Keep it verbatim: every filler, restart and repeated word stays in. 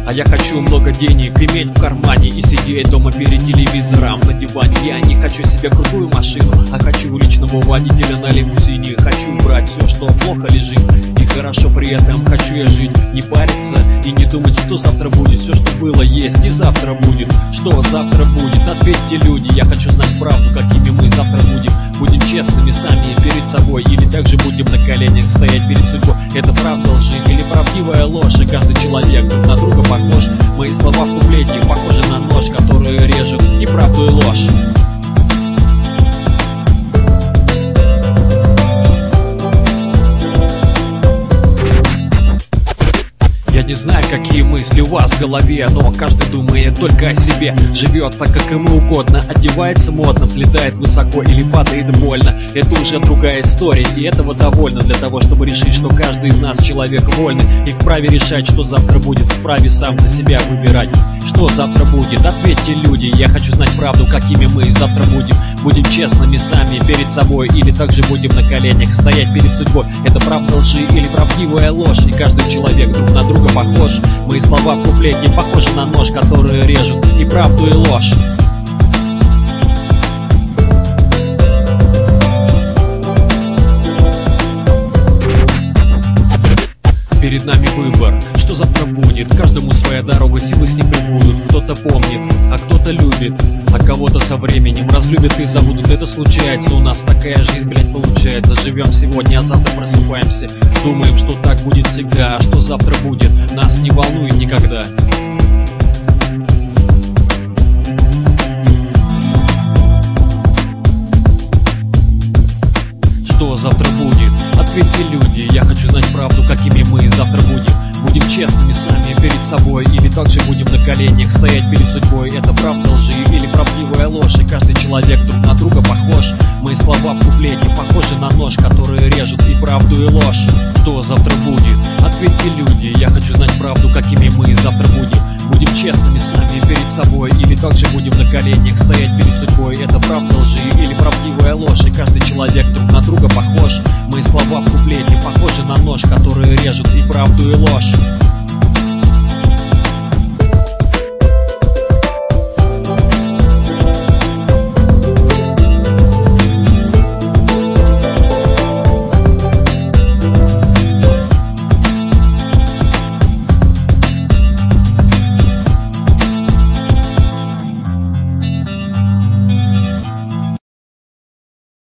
А я хочу много денег иметь в кармане и сидеть дома перед телевизором на диване. Я не хочу себе крутую машину, а хочу личного водителя на лимузине. Хочу брать все, что плохо лежит, и хорошо при этом хочу я жить. Не париться и не думать, что завтра будет. Все, что было, есть и завтра будет. Что завтра будет? Ответьте, люди. Я хочу знать правду, какими мы завтра будем. Будем честными сами перед собой, или также будем на коленях стоять перед судьбой. Это правда лжи или правдивая ложь? И каждый человек друг на друга похож. Мои слова в куплете похожи на нож, который режет и правду, и ложь. Я не знаю, какие мысли у вас в голове, но каждый думает только о себе. Живет так, как ему угодно, одевается модно, взлетает высоко или падает больно. Это уже другая история, и этого довольно для того, чтобы решить, что каждый из нас человек вольный и вправе решать, что завтра будет, вправе сам за себя выбирать. Что завтра будет? Ответьте, люди. Я хочу знать правду, какими мы завтра будем. Будем честными сами перед собой, или также будем на коленях стоять перед судьбой. Это правда лжи или правдивая ложь? И каждый человек друг на друга похож. Мои слова в куплете похожи на нож, который режет и правду, и ложь. Перед нами выбор, что завтра будет. Каждому своя дорога, силы с ним прибудут. Кто-то помнит, а кто-то любит, а кого-то со временем разлюбят и забудут. Это случается, у нас такая жизнь, блядь, получается. Живем сегодня, а завтра просыпаемся. Думаем, что так будет всегда, а что завтра будет, нас не волнует никогда. Что завтра будет? Ответьте, люди. Я хочу знать правду, какими мы завтра будем. Будем честными сами перед собой, или также будем на коленях стоять перед судьбой. Это правда лжи или правдивая ложь? И каждый человек друг на друга похож. Мои слова в куплете похожи на нож, который режет и правду, и ложь. Что завтра будет? Ответьте, люди. Я хочу знать правду, какими мы завтра будем. Будем честными сами перед собой, или также будем на коленях стоять перед судьбой. Это правда лжи или правдивая ложь? И каждый человек друг на друга похож. Мои слова в куплете похожи на нож, который режет и правду, и ложь.